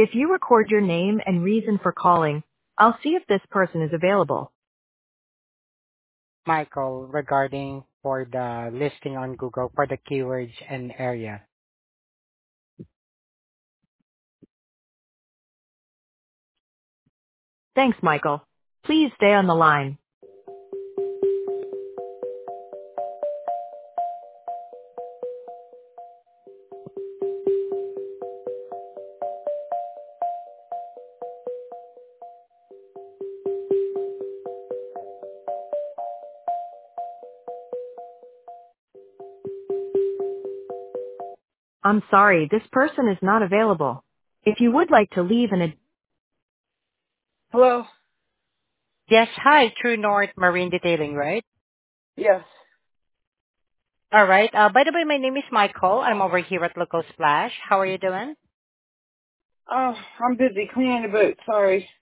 If you record your name and reason for calling, I'll see if this person is available. Michael regarding for the listing on Google for the keywords and area. Thanks, Michael. Please stay on the line. I'm sorry, this person is not available. If you would like to leave an Hello? Yes, hi, True North Marine Detailing, right? Yes. All right. By the way, my name is Michael. I'm over here at Local Splash. How are you doing? Oh, I'm busy cleaning the boat. Sorry.